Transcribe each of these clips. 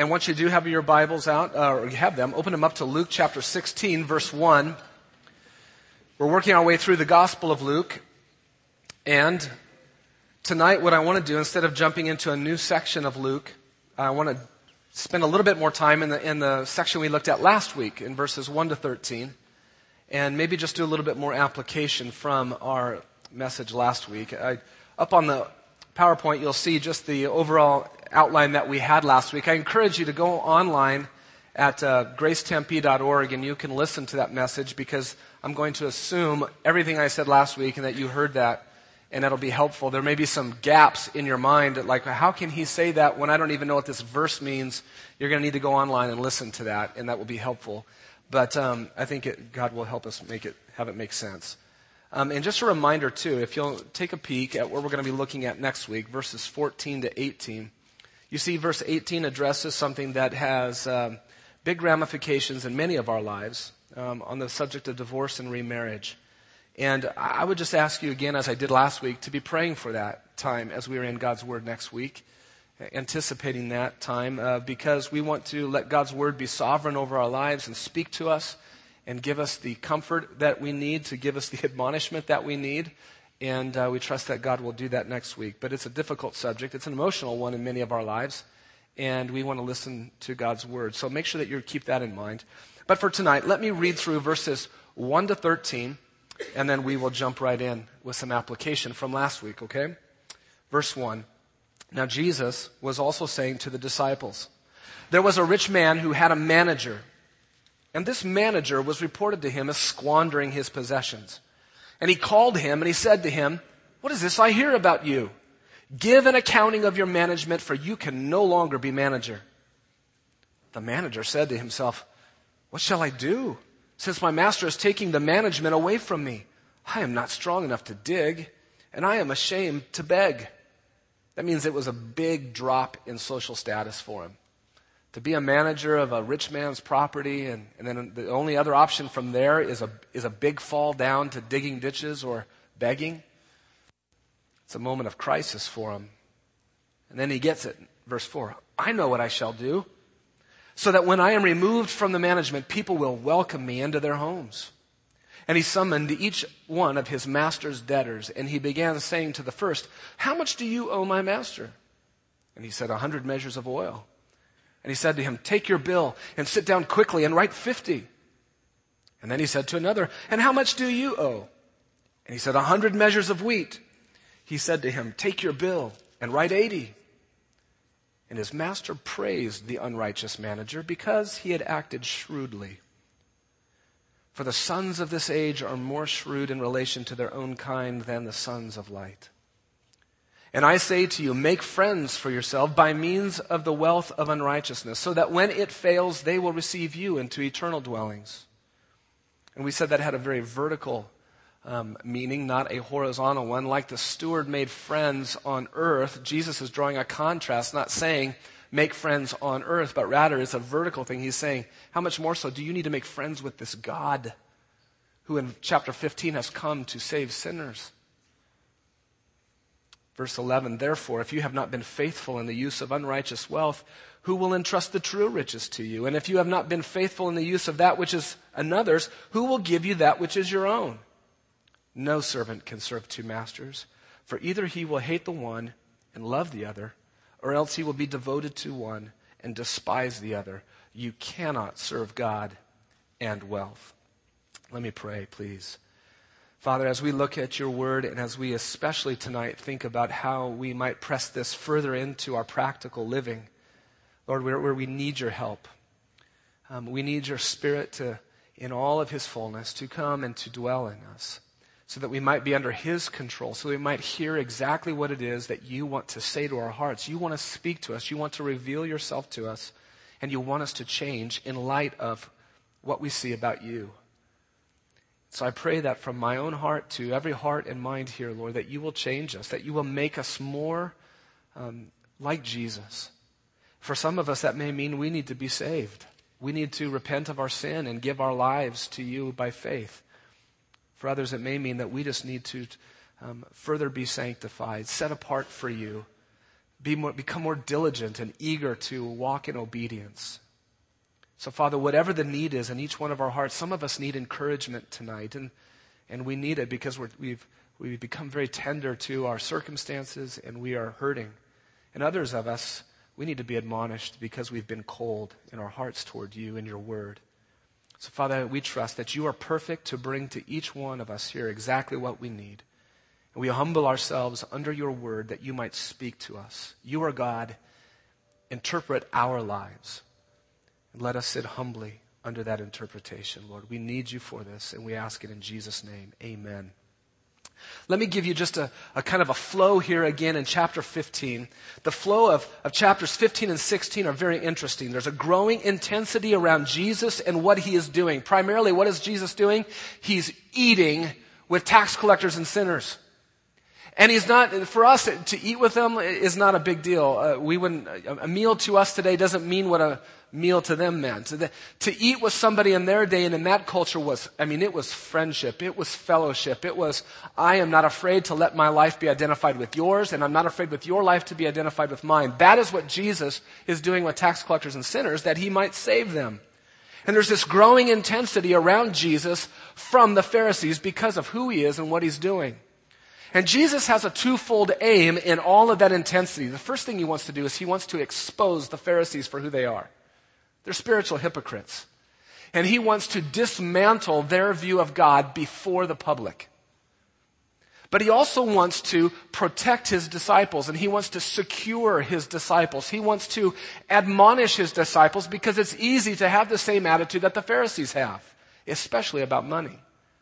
And once you do have your Bibles out, or you have them, open them up to Luke chapter 16, verse 1. We're working our way through the Gospel of Luke. And tonight what I want to do, instead of jumping into a new section of Luke, I want to spend a little bit more time in the section we looked at last week, in verses 1 to 13. And maybe just do a little bit more application from our message last week. Up on the PowerPoint, you'll see just the overall outline that we had last week. I encourage you to go online at gracetempe.org and you can listen to that message, because I'm going to assume everything I said last week and that you heard that, and that'll be helpful. There may be some gaps in your mind, like have can he say that when I don't even know what this verse means? You're going to need to go online and listen to that, and that will be helpful. But I think God will help us have it make sense. And just a reminder too, if you'll take a peek at what we're going to be looking at next week, verses 14 to 18. You see, verse 18 addresses something that has big ramifications in many of our lives on the subject of divorce and remarriage. And I would just ask you again, as I did last week, to be praying for that time as we are in God's Word next week, anticipating that time, because we want to let God's Word be sovereign over our lives and speak to us and give us the comfort that we need, to give us the admonishment that we need. And we trust that God will do that next week. But it's a difficult subject. It's an emotional one in many of our lives. And we want to listen to God's Word. So make sure that you keep that in mind. But for tonight, let me read through verses 1 to 13. And then we will jump right in with some application from last week, okay? Verse 1. Now Jesus was also saying to the disciples, there was a rich man who had a manager. And this manager was reported to him as squandering his possessions. And he called him and he said to him, what is this I hear about you? Give an accounting of your management, for you can no longer be manager. The manager said to himself, what shall I do, since my master is taking the management away from me? I am not strong enough to dig, and I am ashamed to beg. That means it was a big drop in social status for him. To be a manager of a rich man's property, and then the only other option from there is a big fall down to digging ditches or begging. It's a moment of crisis for him. And then he gets it. Verse 4, I know what I shall do, so that when I am removed from the management, people will welcome me into their homes. And he summoned each one of his master's debtors, and he began saying to the first, how much do you owe my master? And he said, 100 measures of oil. And he said to him, take your bill and sit down quickly and write 50. And then he said to another, and how much do you owe? And he said, 100 measures of wheat. He said to him, take your bill and write 80. And his master praised the unrighteous manager because he had acted shrewdly. For the sons of this age are more shrewd in relation to their own kind than the sons of light. And I say to you, make friends for yourself by means of the wealth of unrighteousness, so that when it fails, they will receive you into eternal dwellings. And we said that had a very vertical meaning, not a horizontal one. Like the steward made friends on earth, Jesus is drawing a contrast, not saying make friends on earth, but rather it's a vertical thing. He's saying, how much more so do you need to make friends with this God who in chapter 15 has come to save sinners? Verse 11, therefore, if you have not been faithful in the use of unrighteous wealth, who will entrust the true riches to you? And if you have not been faithful in the use of that which is another's, who will give you that which is your own? No servant can serve two masters, for either he will hate the one and love the other, or else he will be devoted to one and despise the other. You cannot serve God and wealth. Let me pray, please. Father, as we look at your word and as we especially tonight think about how we might press this further into our practical living, Lord, where we need your help. We need your Spirit to, in all of his fullness, to come and to dwell in us so that we might be under his control, so we might hear exactly what it is that you want to say to our hearts. You want to speak to us. You want to reveal yourself to us, and you want us to change in light of what we see about you. So I pray that from my own heart to every heart and mind here, Lord, that you will change us, that you will make us more like Jesus. For some of us, that may mean we need to be saved. We need to repent of our sin and give our lives to you by faith. For others, it may mean that we just need to further be sanctified, set apart for you, become more diligent and eager to walk in obedience. So, Father, whatever the need is in each one of our hearts, some of us need encouragement tonight, and we need it because we've become very tender to our circumstances and we are hurting. And others of us, we need to be admonished because we've been cold in our hearts toward you and your word. So, Father, we trust that you are perfect to bring to each one of us here exactly what we need. And we humble ourselves under your word that you might speak to us. You are God. Interpret our lives. And let us sit humbly under that interpretation, Lord. We need you for this, and we ask it in Jesus' name. Amen. Let me give you just a kind of a flow here again in chapter 15. The flow of chapters 15 and 16 are very interesting. There's a growing intensity around Jesus and what he is doing. Primarily, what is Jesus doing? He's eating with tax collectors and sinners. And he's not, for us to eat with them is not a big deal. A meal to us today doesn't mean what a meal to them meant. To eat with somebody in their day and in that culture it was friendship. It was fellowship. It was, I am not afraid to let my life be identified with yours, and I'm not afraid with your life to be identified with mine. That is what Jesus is doing with tax collectors and sinners, that he might save them. And there's this growing intensity around Jesus from the Pharisees because of who he is and what he's doing. And Jesus has a twofold aim in all of that intensity. The first thing he wants to do is he wants to expose the Pharisees for who they are. They're spiritual hypocrites. And he wants to dismantle their view of God before the public. But he also wants to protect his disciples, and he wants to secure his disciples. He wants to admonish his disciples because it's easy to have the same attitude that the Pharisees have, especially about money.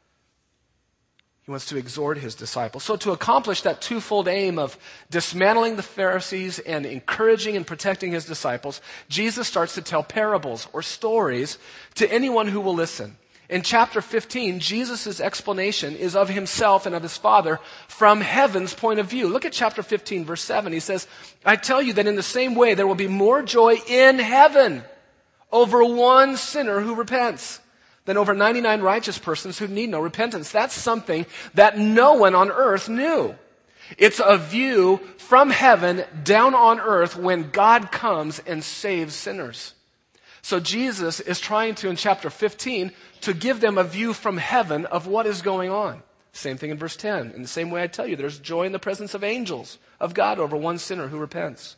He wants to exhort his disciples. So to accomplish that twofold aim of dismantling the Pharisees and encouraging and protecting his disciples, Jesus starts to tell parables or stories to anyone who will listen. In chapter 15, Jesus' explanation is of himself and of his Father from heaven's point of view. Look at chapter 15, verse 7. He says, I tell you that in the same way there will be more joy in heaven over one sinner who repents than over 99 righteous persons who need no repentance. That's something that no one on earth knew. It's a view from heaven down on earth when God comes and saves sinners. So Jesus is trying to, in chapter 15, to give them a view from heaven of what is going on. Same thing in verse 10. In the same way I tell you, there's joy in the presence of angels of God over one sinner who repents.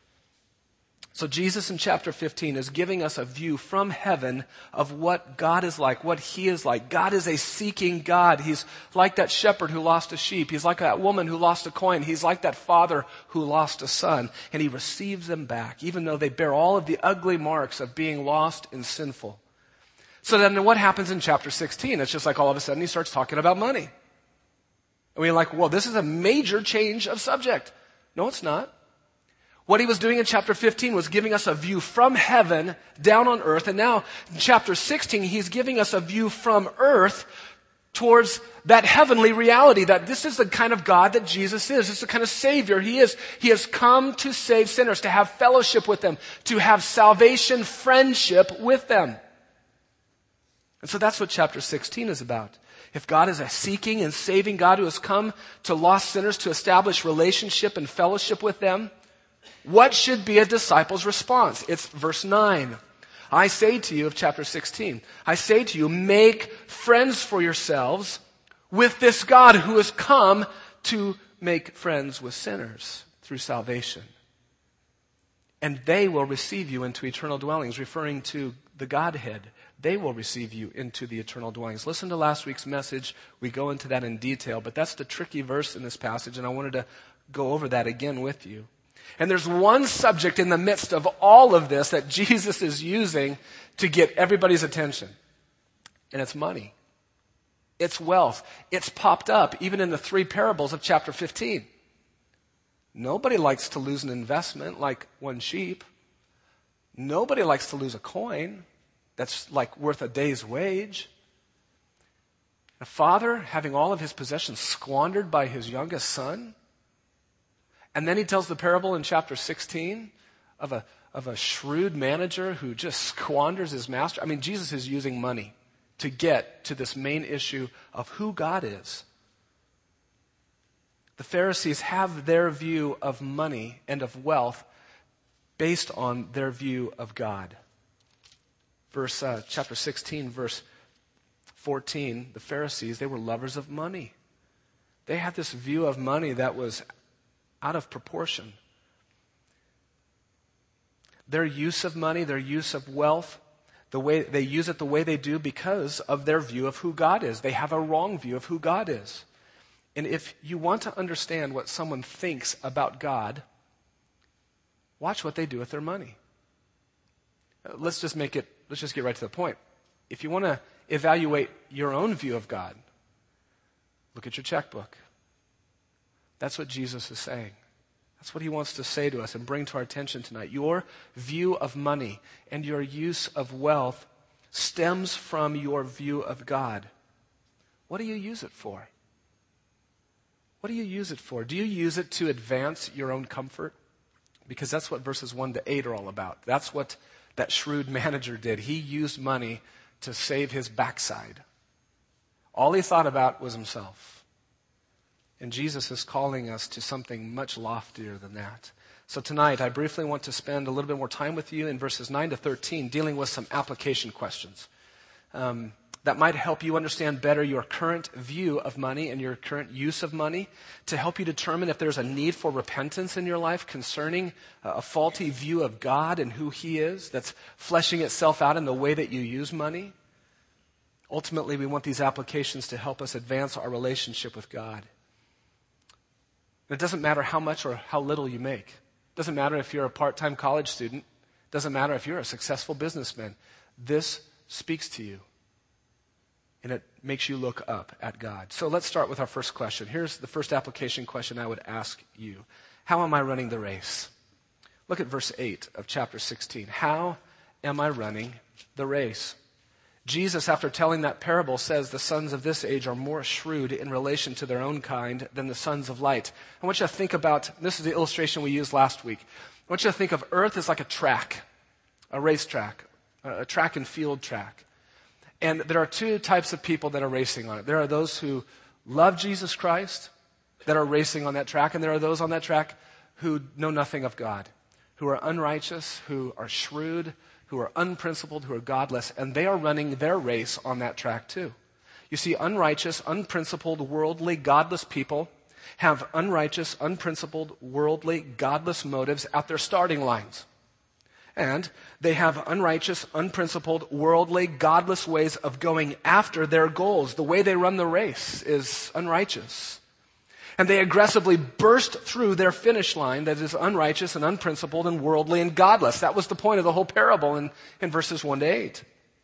So Jesus in chapter 15 is giving us a view from heaven of what God is like, what he is like. God is a seeking God. He's like that shepherd who lost a sheep. He's like that woman who lost a coin. He's like that father who lost a son. And he receives them back, even though they bear all of the ugly marks of being lost and sinful. So then what happens in chapter 16? It's just like all of a sudden he starts talking about money. And we're like, well, this is a major change of subject. No, it's not. What he was doing in chapter 15 was giving us a view from heaven down on earth. And now in chapter 16, he's giving us a view from earth towards that heavenly reality, that this is the kind of God that Jesus is. This is the kind of Savior he is. He has come to save sinners, to have fellowship with them, to have salvation, friendship with them. And so that's what chapter 16 is about. If God is a seeking and saving God who has come to lost sinners to establish relationship and fellowship with them, what should be a disciple's response? It's verse 9. I say to you, of chapter 16, I say to you, make friends for yourselves with this God who has come to make friends with sinners through salvation. And they will receive you into eternal dwellings, referring to the Godhead. They will receive you into the eternal dwellings. Listen to last week's message. We go into that in detail, but that's the tricky verse in this passage, and I wanted to go over that again with you. And there's one subject in the midst of all of this that Jesus is using to get everybody's attention. And it's money. It's wealth. It's popped up even in the 3 parables of chapter 15. Nobody likes to lose an investment like one sheep. Nobody likes to lose a coin that's like worth a day's wage. A father having all of his possessions squandered by his youngest son. And then he tells the parable in chapter 16 of a shrewd manager who just squanders his master. I mean, Jesus is using money to get to this main issue of who God is. The Pharisees have their view of money and of wealth based on their view of God. Chapter 16, verse 14, the Pharisees, they were lovers of money. They had this view of money that was out of proportion. Their use of money, their use of wealth, the way they use it the way they do because of their view of who God is. They have a wrong view of who God is. And if you want to understand what someone thinks about God, watch what they do with their money. Let's just get right to the point. If you want to evaluate your own view of God, look at your checkbook. That's what Jesus is saying. That's what he wants to say to us and bring to our attention tonight. Your view of money and your use of wealth stems from your view of God. What do you use it for? What do you use it for? Do you use it to advance your own comfort? Because that's what verses 1 to 8 are all about. That's what that shrewd manager did. He used money to save his backside. All he thought about was himself. And Jesus is calling us to something much loftier than that. So tonight, I briefly want to spend a little bit more time with you in verses 9 to 13, dealing with some application questions that might help you understand better your current view of money and your current use of money, to help you determine if there's a need for repentance in your life concerning a faulty view of God and who he is that's fleshing itself out in the way that you use money. Ultimately, we want these applications to help us advance our relationship with God. It doesn't matter how much or how little you make. It doesn't matter if you're a part-time college student. It doesn't matter if you're a successful businessman. This speaks to you, and it makes you look up at God. So let's start with our first question. Here's the first application question I would ask you. How am I running the race? Look at verse 8 of chapter 16. How am I running the race? Jesus, after telling that parable, says the sons of this age are more shrewd in relation to their own kind than the sons of light. I want you to think about, this is the illustration we used last week. I want you to think of earth as like a track, a racetrack, a track and field track. And there are two types of people that are racing on it. There are those who love Jesus Christ that are racing on that track, and there are those on that track who know nothing of God, who are unrighteous, who are shrewd, who are unprincipled, who are godless, and they are running their race on that track too. You see, unrighteous, unprincipled, worldly, godless people have unrighteous, unprincipled, worldly, godless motives at their starting lines. And they have unrighteous, unprincipled, worldly, godless ways of going after their goals. The way they run the race is unrighteous. And they aggressively burst through their finish line that is unrighteous and unprincipled and worldly and godless. That was the point of the whole parable in verses 1 to 8.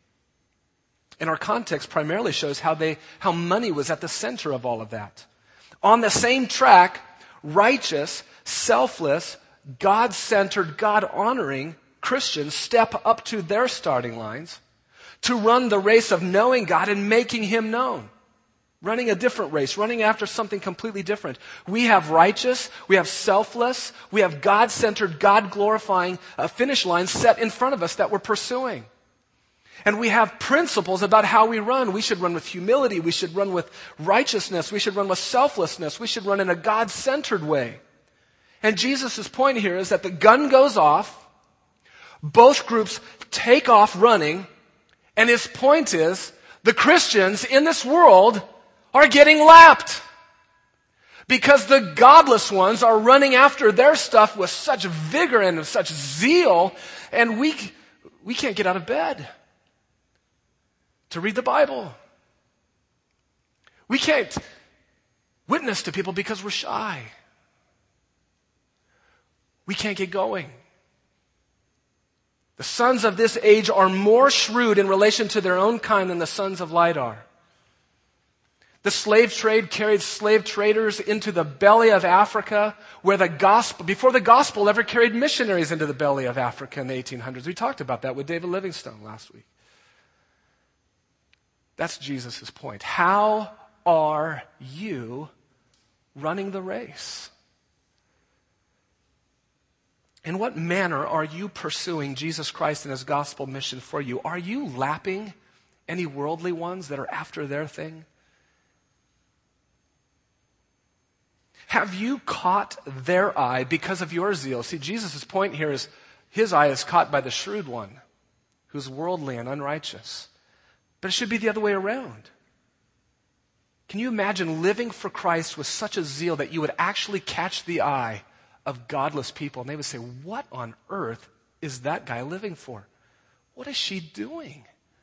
And our context primarily shows how money was at the center of all of that. On the same track, righteous, selfless, God-centered, God-honoring Christians step up to their starting lines to run the race of knowing God and making him known. Running a different race, running after something completely different. We have righteous, we have selfless, we have God-centered, God-glorifying finish lines set in front of us that we're pursuing. And we have principles about how we run. We should run with humility, we should run with righteousness, we should run with selflessness, we should run in a God-centered way. And Jesus' point here is that the gun goes off, both groups take off running, and his point is the Christians in this world are getting lapped because the godless ones are running after their stuff with such vigor and with such zeal, and we can't get out of bed to read the Bible. We can't witness to people because we're shy. We can't get going. The sons of this age are more shrewd in relation to their own kind than the sons of light are. The slave trade carried slave traders into the belly of Africa, where before the gospel ever carried missionaries into the belly of Africa in the 1800s. We talked about that with David Livingstone last week. That's Jesus' point. How are you running the race? In what manner are you pursuing Jesus Christ and his gospel mission for you? Are you lapping any worldly ones that are after their thing? Have you caught their eye because of your zeal? See, Jesus' point here is his eye is caught by the shrewd one, who's worldly and unrighteous. But it should be the other way around. Can you imagine living for Christ with such a zeal that you would actually catch the eye of godless people? And they would say, what on earth is that guy living for? What is she doing?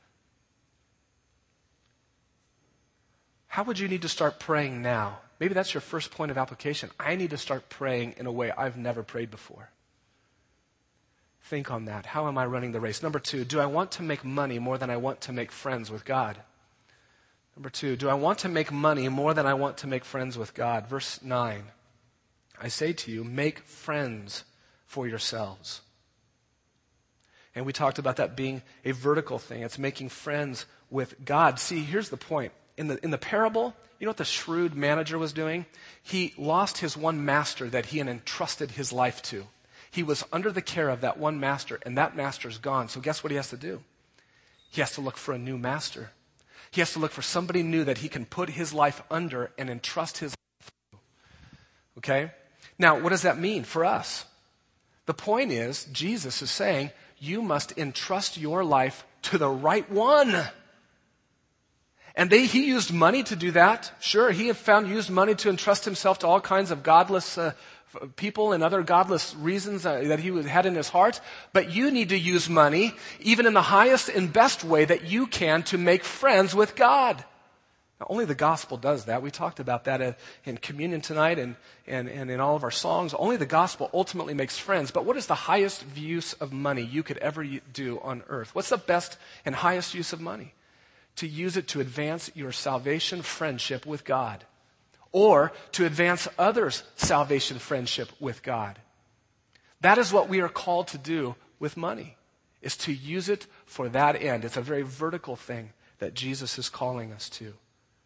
How would you need to start praying now? Maybe that's your first point of application. I need to start praying in a way I've never prayed before. Think on that. How am I running the race? Number 2, do I want to make money more than I want to make friends with God? Number 2, do I want to make money more than I want to make friends with God? Verse 9, I say to you, make friends for yourselves. And we talked about that being a vertical thing. It's making friends with God. See, here's the point. In the parable, you know what the shrewd manager was doing? He lost his one master that he had entrusted his life to. He was under the care of that one master, and that master's gone. So guess what he has to do? He has to look for a new master. He has to look for somebody new that he can put his life under and entrust his life to. Okay? Now, what does that mean for us? The point is, Jesus is saying, you must entrust your life to the right one. And he used money to do that. Sure, he used money to entrust himself to all kinds of godless people and other godless reasons that he had in his heart. But you need to use money, even in the highest and best way that you can, to make friends with God. Now, only the gospel does that. We talked about that in communion tonight and in all of our songs. Only the gospel ultimately makes friends. But what is the highest use of money you could ever do on earth? What's the best and highest use of money? To use it to advance your salvation friendship with God, or to advance others' salvation friendship with God. That is what we are called to do with money, is to use it for that end. It's a very vertical thing that Jesus is calling us to.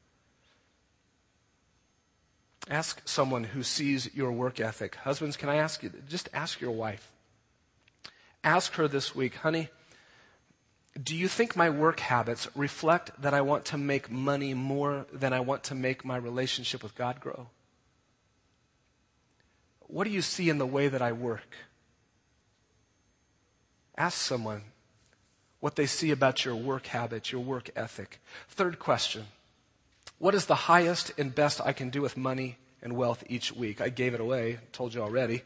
Ask someone who sees your work ethic. Husbands, can I ask you, just ask your wife. Ask her this week, honey, do you think my work habits reflect that I want to make money more than I want to make my relationship with God grow? What do you see in the way that I work? Ask someone what they see about your work habits, your work ethic. Third question, what is the highest and best I can do with money and wealth each week? I gave it away, told you already.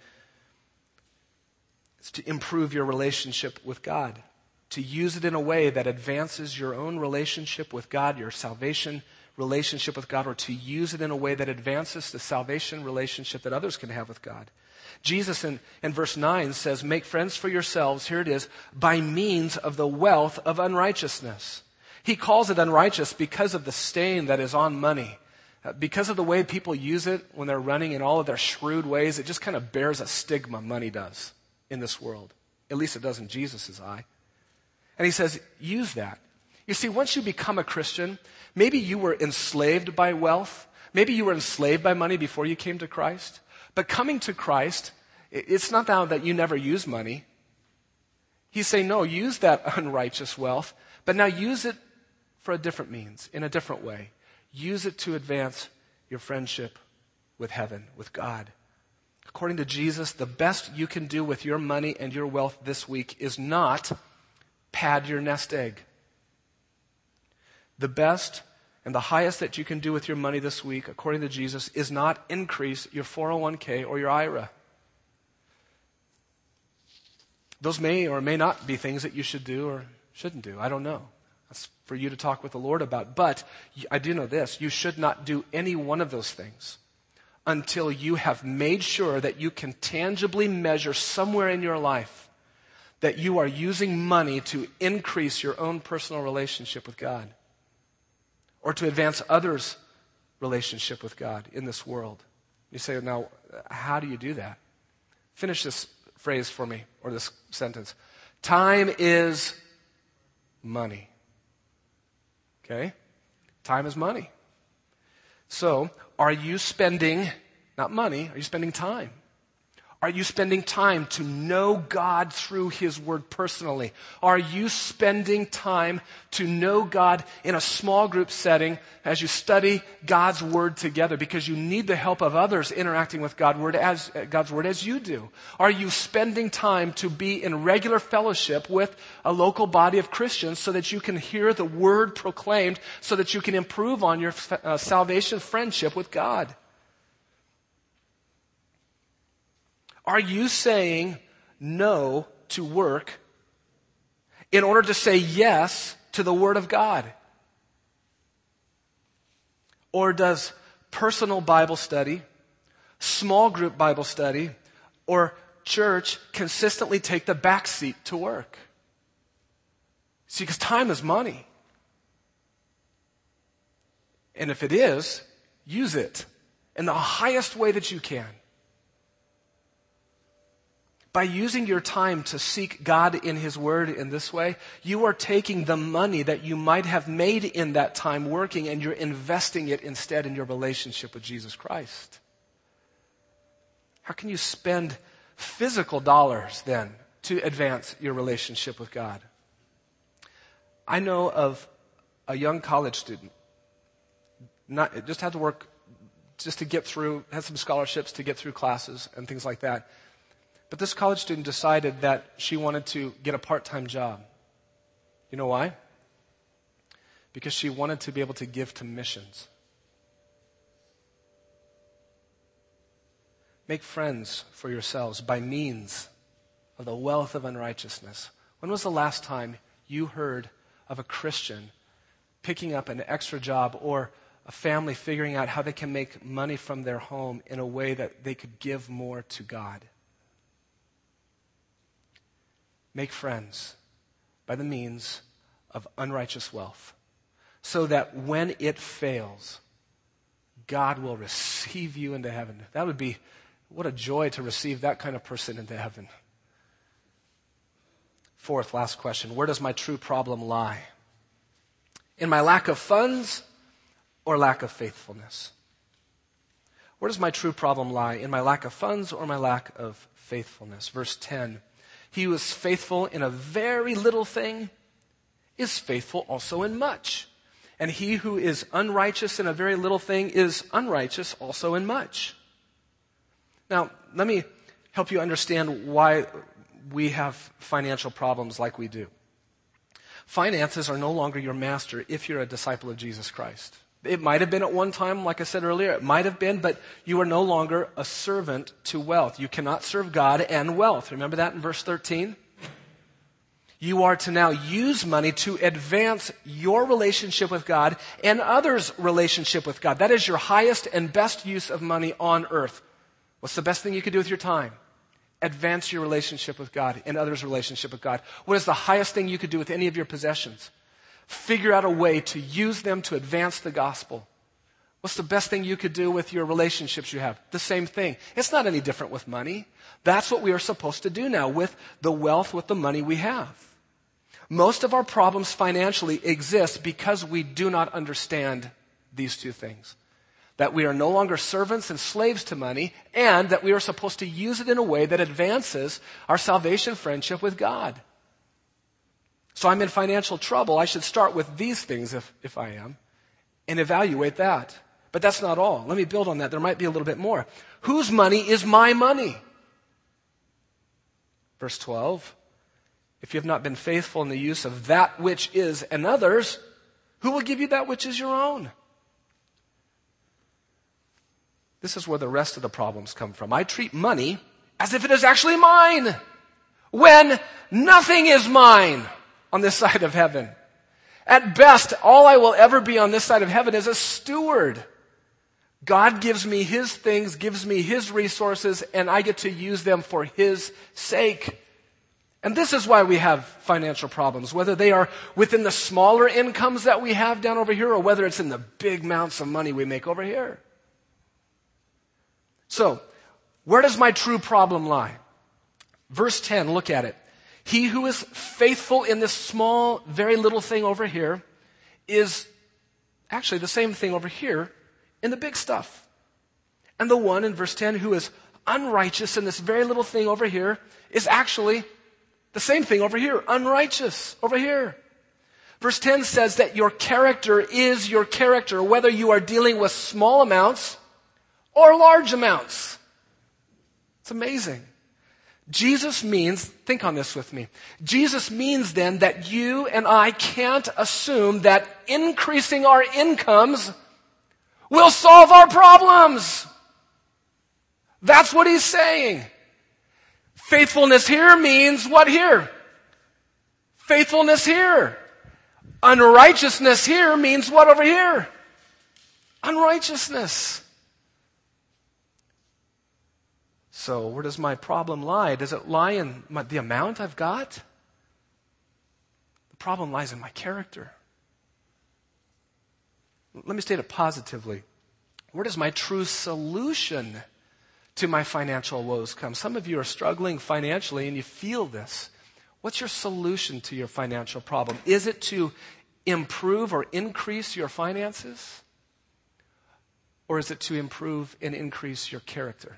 It's to improve your relationship with God. To use it in a way that advances your own relationship with God, your salvation relationship with God, or to use it in a way that advances the salvation relationship that others can have with God. Jesus in verse 9 says, make friends for yourselves, here it is, by means of the wealth of unrighteousness. He calls it unrighteous because of the stain that is on money. Because of the way people use it when they're running in all of their shrewd ways, it just kind of bears a stigma, money does, in this world. At least it does in Jesus' eye. And he says, use that. You see, once you become a Christian, maybe you were enslaved by wealth. Maybe you were enslaved by money before you came to Christ. But coming to Christ, it's not now that you never use money. He's saying, no, use that unrighteous wealth, but now use it for a different means, in a different way. Use it to advance your friendship with heaven, with God. According to Jesus, the best you can do with your money and your wealth this week is not pad your nest egg. The best and the highest that you can do with your money this week, according to Jesus, is not increase your 401k or your IRA. Those may or may not be things that you should do or shouldn't do. I don't know. That's for you to talk with the Lord about. But I do know this. You should not do any one of those things until you have made sure that you can tangibly measure somewhere in your life that you are using money to increase your own personal relationship with God or to advance others' relationship with God in this world. You say, now, how do you do that? Finish this phrase for me, or this sentence. Time is money. Okay? Time is money. So, are you spending, not money, are you spending time? Are you spending time to know God through His Word personally? Are you spending time to know God in a small group setting as you study God's Word together because you need the help of others interacting with God's Word as you do? Are you spending time to be in regular fellowship with a local body of Christians so that you can hear the Word proclaimed, so that you can improve on your salvation friendship with God? Are you saying no to work in order to say yes to the Word of God? Or does personal Bible study, small group Bible study, or church consistently take the back seat to work? See, because time is money. And if it is, use it in the highest way that you can. By using your time to seek God in His Word in this way, you are taking the money that you might have made in that time working and you're investing it instead in your relationship with Jesus Christ. How can you spend physical dollars then to advance your relationship with God? I know of a young college student, just had to work just to get through, had some scholarships to get through classes and things like that. But this college student decided that she wanted to get a part-time job. You know why? Because she wanted to be able to give to missions. Make friends for yourselves by means of the wealth of unrighteousness. When was the last time you heard of a Christian picking up an extra job or a family figuring out how they can make money from their home in a way that they could give more to God? Make friends by the means of unrighteous wealth, so that when it fails, God will receive you into heaven. That would be, what a joy to receive that kind of person into heaven. Fourth, last question. Where does my true problem lie? In my lack of funds or lack of faithfulness? Where does my true problem lie? In my lack of funds or my lack of faithfulness? Verse 10. He who is faithful in a very little thing is faithful also in much. And he who is unrighteous in a very little thing is unrighteous also in much. Now, let me help you understand why we have financial problems like we do. Finances are no longer your master if you're a disciple of Jesus Christ. It might have been at one time, like I said earlier, it might have been, but you are no longer a servant to wealth. You cannot serve God and wealth. Remember that in verse 13? You are to now use money to advance your relationship with God and others' relationship with God. That is your highest and best use of money on earth. What's the best thing you could do with your time? Advance your relationship with God and others' relationship with God. What is the highest thing you could do with any of your possessions? Figure out a way to use them to advance the gospel. What's the best thing you could do with your relationships you have? The same thing. It's not any different with money. That's what we are supposed to do now with the wealth, with the money we have. Most of our problems financially exist because we do not understand these two things. That we are no longer servants and slaves to money, and that we are supposed to use it in a way that advances our salvation friendship with God. So I'm in financial trouble. I should start with these things if I am and evaluate that. But that's not all. Let me build on that. There might be a little bit more. Whose money is my money? Verse 12. If you have not been faithful in the use of that which is another's, who will give you that which is your own? This is where the rest of the problems come from. I treat money as if it is actually mine, when nothing is mine on this side of heaven. At best, all I will ever be on this side of heaven is a steward. God gives me His things, gives me His resources, and I get to use them for His sake. And this is why we have financial problems, whether they are within the smaller incomes that we have down over here or whether it's in the big amounts of money we make over here. So, where does my true problem lie? Verse 10, look at it. He who is faithful in this small, very little thing over here is actually the same thing over here in the big stuff. And the one in verse 10 who is unrighteous, and this very little thing over here is actually the same thing over here, unrighteous over here. Verse 10 says that your character is your character, whether you are dealing with small amounts or large amounts. It's amazing. Jesus means, think on this with me. Jesus means then that you and I can't assume that increasing our incomes will solve our problems. That's what he's saying. Faithfulness here means what here? Faithfulness here. Unrighteousness here means what over here? Unrighteousness. So where does my problem lie? Does it lie in the amount I've got? The problem lies in my character. Let me state it positively. Where does my true solution to my financial woes come? Some of you are struggling financially and you feel this. What's your solution to your financial problem? Is it to improve or increase your finances? Or is it to improve and increase your character?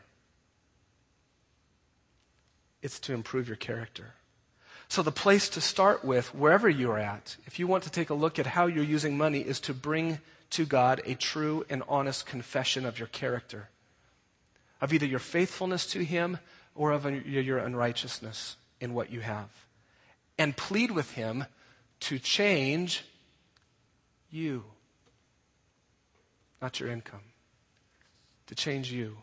It's to improve your character. So the place to start with, wherever you're at, if you want to take a look at how you're using money, is to bring to God a true and honest confession of your character, of either your faithfulness to Him or of your unrighteousness in what you have. And plead with Him to change you, not your income, to change you.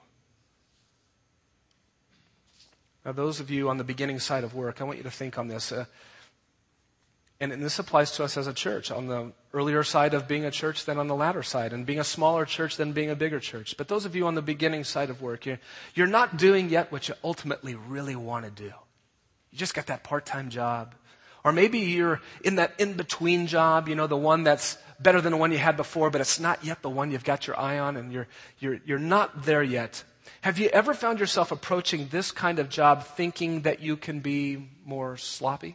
Now, those of you on the beginning side of work, I want you to think on this. And this applies to us as a church, on the earlier side of being a church than on the latter side, and being a smaller church than being a bigger church. But those of you on the beginning side of work, you're not doing yet what you ultimately really want to do. You just got that part-time job. Or maybe you're in that in-between job, the one that's better than the one you had before, but it's not yet the one you've got your eye on, and you're not there yet. Have you ever found yourself approaching this kind of job thinking that you can be more sloppy?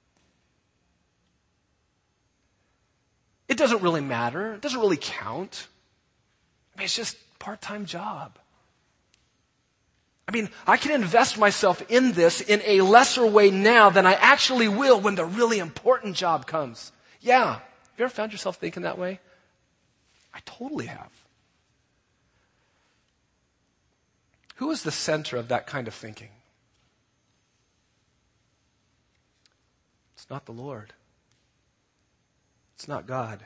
It doesn't really matter. It doesn't really count. It's just a part-time job. I can invest myself in this in a lesser way now than I actually will when the really important job comes. Yeah. Have you ever found yourself thinking that way? I totally have. Who is the center of that kind of thinking? It's not the Lord. It's not God.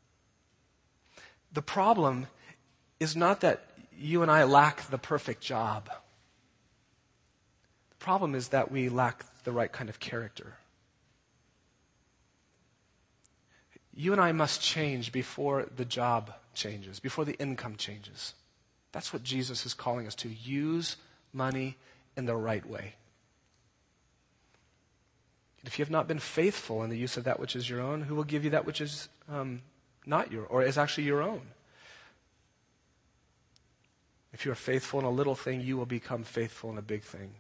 The problem is not that you and I lack the perfect job. The problem is that we lack the right kind of character. You and I must change before the job changes, before the income changes. That's what Jesus is calling us to. Use money in the right way. If you have not been faithful in the use of that which is your own, who will give you that which is not your, or is actually your own? If you are faithful in a little thing, you will become faithful in a big thing.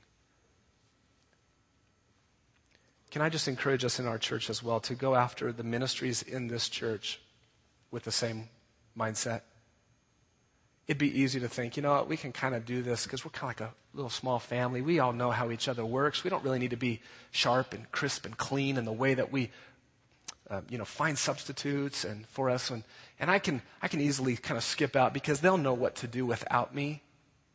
Can I just encourage us in our church as well to go after the ministries in this church with the same mindset? It'd be easy to think, we can kind of do this because we're kind of like a little small family. We all know how each other works. We don't really need to be sharp and crisp and clean in the way that we, find substitutes and for us. And I can easily kind of skip out because they'll know what to do without me.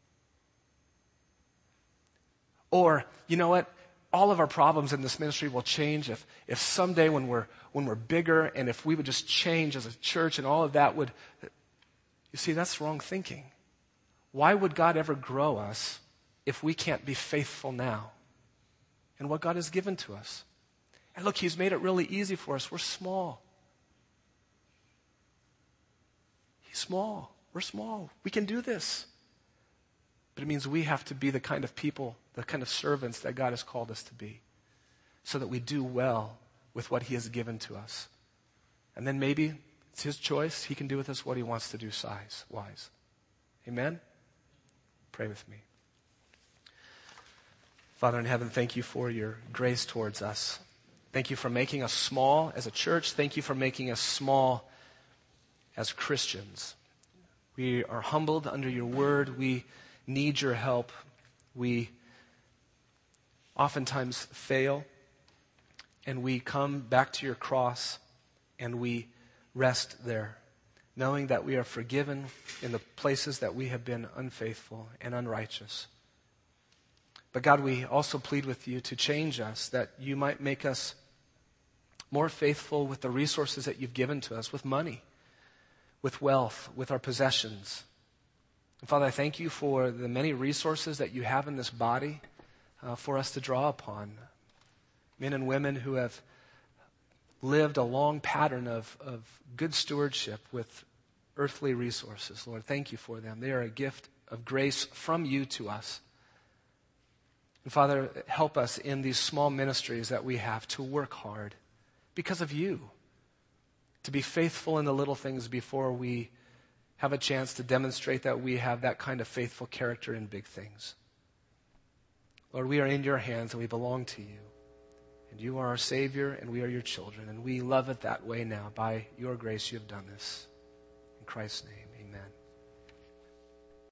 Or, you know what? All of our problems in this ministry will change if someday when we're bigger and if we would just change as a church and all of that would... You see, that's wrong thinking. Why would God ever grow us if we can't be faithful now in what God has given to us? And look, He's made it really easy for us. We're small. He's small. We're small. We can do this. But it means we have to be the kind of people, the kind of servants that God has called us to be, so that we do well with what He has given to us. And then maybe it's His choice. He can do with us what He wants to do size-wise. Amen? Pray with me. Father in heaven, thank You for Your grace towards us. Thank You for making us small as a church. Thank You for making us small as Christians. We are humbled under Your word. We need Your help. We oftentimes fail, and we come back to your cross, and we rest there, knowing that we are forgiven in the places that we have been unfaithful and unrighteous. But God, we also plead with you to change us, that you might make us more faithful with the resources that you've given to us, with money, with wealth, with our possessions. And Father, I thank you for the many resources that you have in this body for us to draw upon. Men and women who have lived a long pattern of good stewardship with earthly resources. Lord, thank you for them. They are a gift of grace from you to us. And Father, help us in these small ministries that we have to work hard because of you, to be faithful in the little things before we have a chance to demonstrate that we have that kind of faithful character in big things. Lord, we are in your hands and we belong to you. And you are our Savior and we are your children. And we love it that way now. By your grace you have done this. In Christ's name.